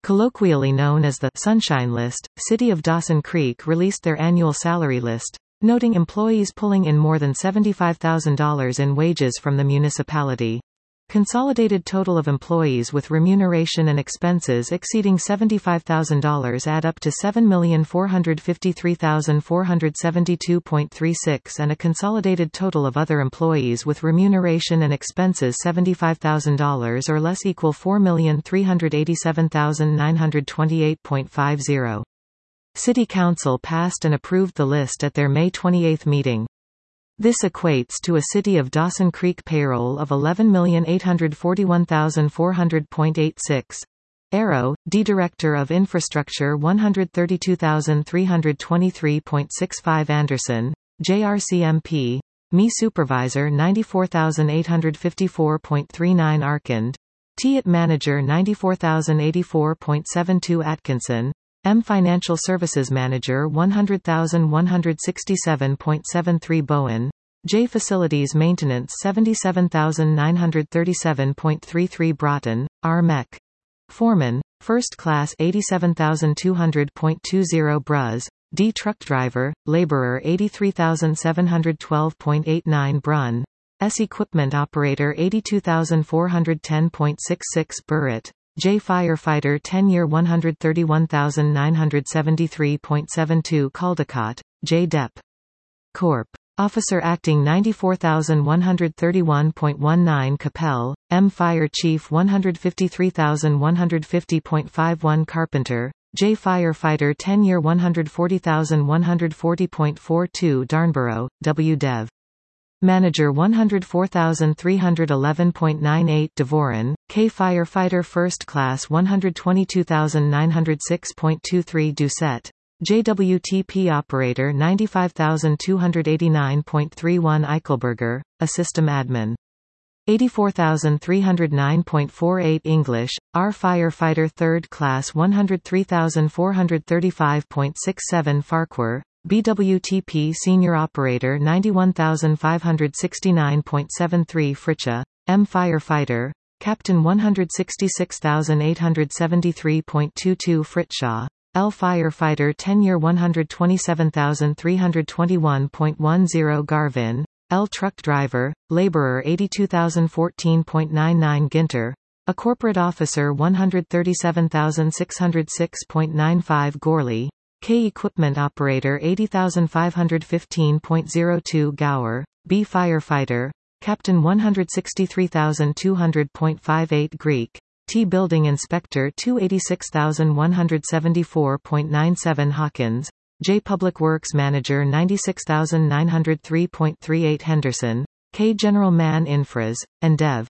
Colloquially known as the Sunshine List, City of Dawson Creek released their annual salary list, noting employees pulling in more than $75,000 in wages from the municipality. Consolidated total of employees with remuneration and expenses exceeding $75,000 add up to $7,453,472.36, and a consolidated total of other employees with remuneration and expenses $75,000 or less equal $4,387,928.50. City Council passed and approved the list at their May 28 meeting. This equates to a City of Dawson Creek payroll of $11,841,400.86. Arrow, D. Director of Infrastructure $132,323.65. Anderson, JRCMP, Me Supervisor $94,854.39. Arkand, T. It Manager $94,084.72. Atkinson, M. Financial Services Manager $100,167.73. Bowen, J. Facilities Maintenance $77,937.33. Broughton, R. Mech. Foreman, First Class $87,200.20. Bruz, D. Truck Driver, Laborer $83,712.89. Brunn, S. Equipment Operator $82,410.66. Burritt, J. Firefighter Tenure $131,973.72. Caldecott, J. Dep. Corp. Officer Acting $94,131.19. Capel, M. Fire Chief $153,150.51. Carpenter, J. Firefighter Tenure $140,140.42. Darnborough, W. Dev. Manager $104,311.98. Devoren, K. Firefighter First Class $122,906.23. Doucette, JWTP Operator $95,289.31. Eichelberger, a System Admin. $84,309.48. English, R. Firefighter Third Class $103,435.67. Farquhar, BWTP Senior Operator $91,569.73. Fritcha, M. Firefighter, Captain $166,873.22. Fritshaw, L. Firefighter Tenure $127,321.10. Garvin, L. Truck Driver, Laborer $82,014.99. Ginter, a Corporate Officer $137,606.95. Gorley, K. Equipment Operator $80,515.02. Gower, B. Firefighter, Captain $163,200.58. Greek, T. Building Inspector $286,174.97. Hawkins, J. Public Works Manager $96,903.38. Henderson, K. General Man Infras, and Dev.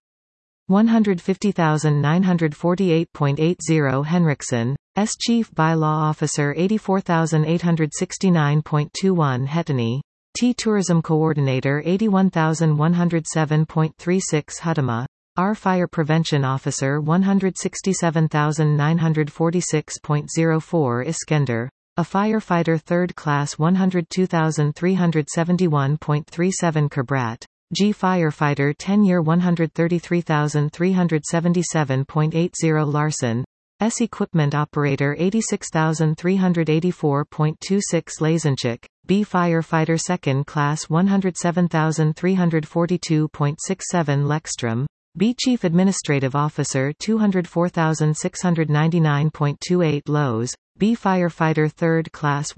$150,948.80. Henriksen, S. Chief Bylaw Officer $84,869.21. Hetany, T. Tourism Coordinator $81,107.36. Hudema, R. Fire Prevention Officer $167,946.04. Iskender, a Firefighter Third Class $102,371.37. Cabrat, G. Firefighter Tenure $133,377.80. Larson, S. Equipment Operator $86,384.26. Lazenchik, B. Firefighter Second Class $107,342.67. Lekstrom, B. Chief Administrative Officer $204,699.28. Lowe's, B. Firefighter Third Class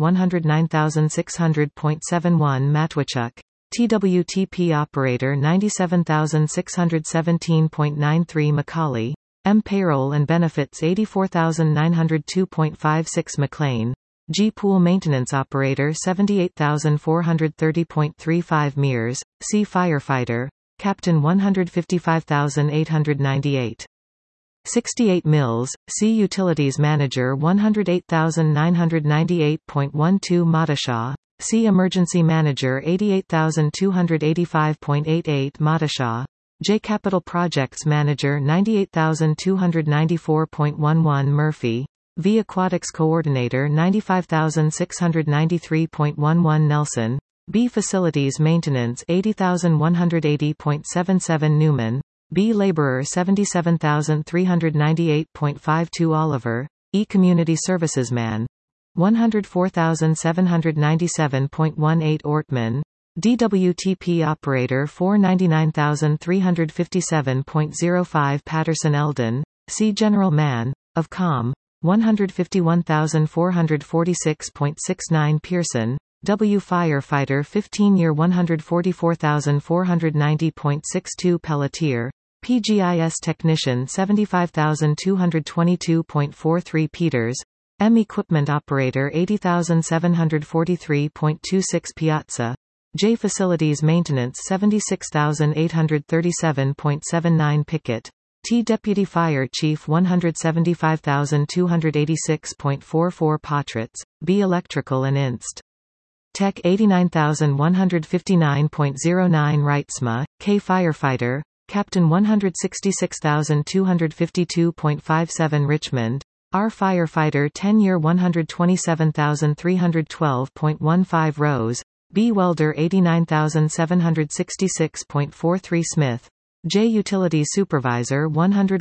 $109,600.71. Matwichuk, TWTP Operator $97,617.93. Macaulay, M. Payroll and Benefits $84,902.56. McLean, G. Pool Maintenance Operator $78,430.35. Mears, C. Firefighter, Captain $155,898. 68 Mills, C. Utilities Manager $108,998.12. Madashaw, C. Emergency Manager $88,285.88. Madashaw, J. Capital Projects Manager $98,294.11. Murphy, V. Aquatics Coordinator $95,693.11. Nelson, B. Facilities Maintenance $80,180.77. Newman, B. Laborer $77,398.52. Oliver, E Community Services Man 104,797.18 Ortman, DWTP Operator 499,357.05 Patterson Eldon, C General Man, of Com 151,446.69 Pearson, W Firefighter 15-year 144,490.62 Pelletier, PGIS Technician 75,222.43 Peters, M Equipment Operator 80,743.26 Piazza, J Facilities Maintenance 76,837.79 Pickett, T Deputy Fire Chief 175,286.44 Potratz, B Electrical and Inst. Tech 89,159.09 Reitzma, K Firefighter, Captain 166,252.57 Richmond, R Firefighter 10-year 127,312.15 Rose, B Welder 89,766.43 Smith, J Utilities Supervisor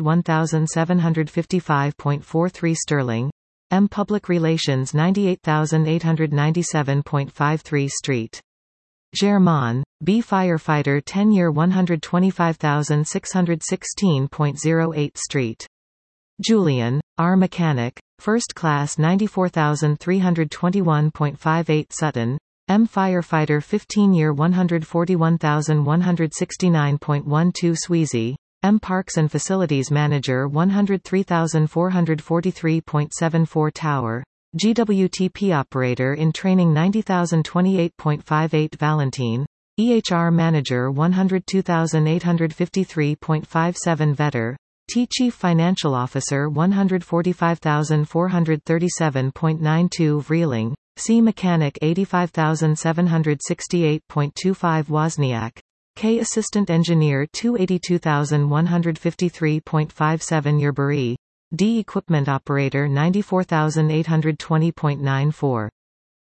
101,755.43 Sterling, M Public Relations 98,897.53 Street. Germain, B Firefighter 10-year 125,616.08 Street. Julian, R Mechanic, First Class 94,321.58 Sutton, M Firefighter 15-year 141,169.12 Sweezy, M Parks and Facilities Manager 103,443.74 Tower, GWTP Operator in Training 90,028.58 Valentine, EHR Manager 102,853.57 Vetter, T Chief Financial Officer 145,437.92 Vreeling, C Mechanic 85,768.25 Wozniak, K Assistant Engineer 282,153.57 Yerbury, D Equipment Operator 94,820.94